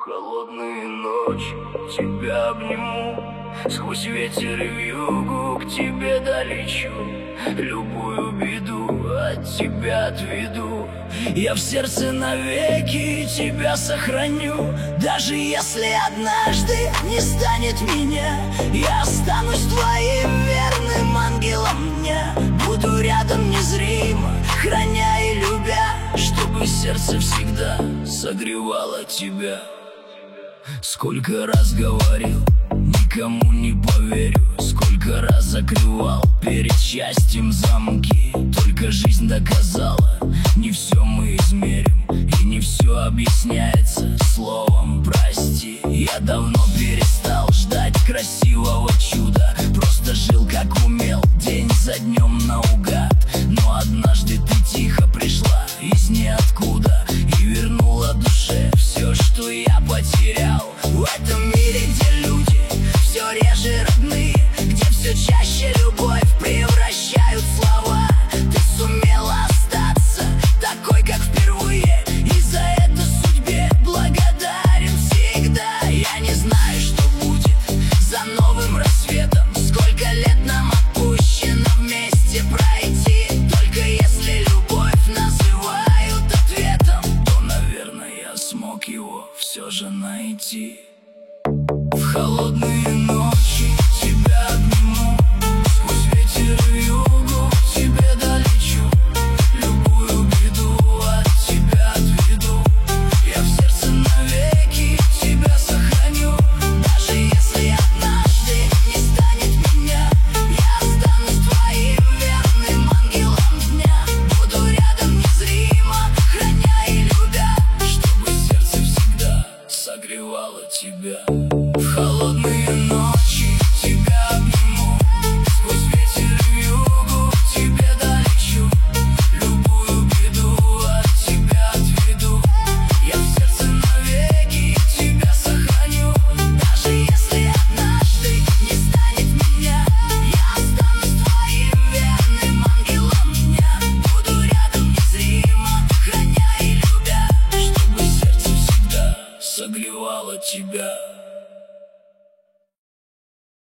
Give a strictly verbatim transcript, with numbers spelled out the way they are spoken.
холодные ночи тебя обниму, сквозь ветер и вьюгу к тебе долечу. Любую беду от тебя отведу, я в сердце навеки тебя сохраню. Даже если однажды не станет меня, я останусь твоим верным ангелом дня. Буду рядом незримо, храня и любя, чтобы сердце всегда согревало тебя. Сколько раз говорил, никому не поверю, сколько раз закрывал перед счастьем замки. Только жизнь доказала, не все мы измерим, и не все объясняется словом прости. Я давно перестал ждать красивого чуда, просто жил как умел, день за днем наугад. Но однажды ты тихо пришла из ниоткуда и вернула душе все, что я потерял. В этом мире, где люди все реже родные, где все чаще любовь превращают слова, ты сумела остаться такой, как впервые, и за это судьбе благодарен всегда. Я не знаю, что будет за новым рассветом, сколько лет нам отпущено вместе пройти. Только если любовь называют ответом, то, наверное, я смог его все же найти. В холодные ночи тебя обниму, сквозь ветер и вьюгу к тебе долечу. Любую беду от тебя отведу, я в сердце навеки тебя сохраню. Даже если однажды не станет меня, я останусь твоим верным ангелом дня. Буду рядом незримо, храня и любя, чтобы сердце всегда согревало тебя. В холодные ночи тебя обниму, сквозь ветер и вьюгу к тебе долечу. Любую беду от тебя отведу, я в сердце навеки тебя сохраню. Даже если однажды не станет меня, я останусь твоим верным ангелом дня. Буду рядом незримо, храня и любя, чтобы сердце всегда согревало тебя.